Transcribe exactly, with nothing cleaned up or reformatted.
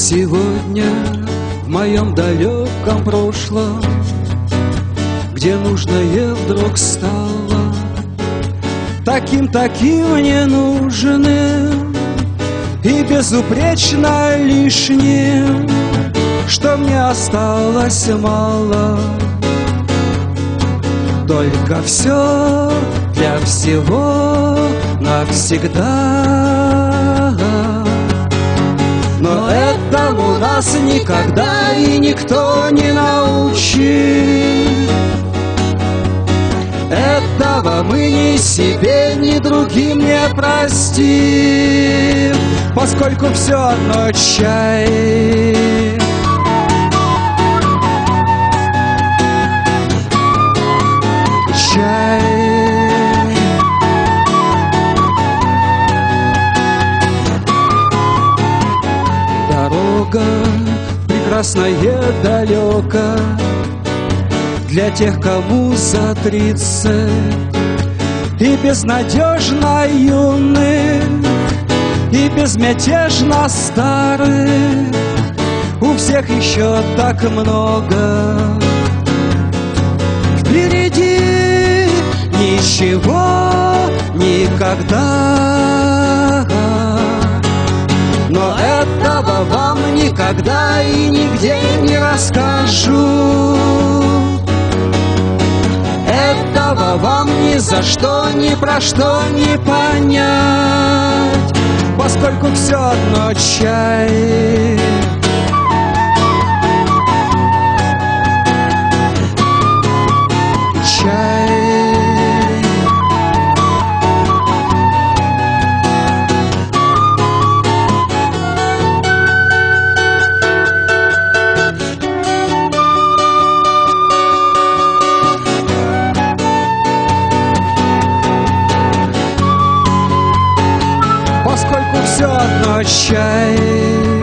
сегодня в моем далеком прошлом, где нужное вдруг стало таким-таким ненужным и безупречно лишним, что мне осталось мало. Только все для всего навсегда. Но этому нас никогда и никто не научит. Этого мы ни себе, ни другим не простим, поскольку все одно чай. Чай. Дорога прекрасная далека для тех, кому за тридцать, и безнадежно юных, и безмятежно старых. У всех еще так много впереди, ничего никогда. Но этого вам никогда и нигде не расскажу. Этого вам ни за что, ни про что не понять, поскольку все одно чай. Чай. Поскольку все одно чай.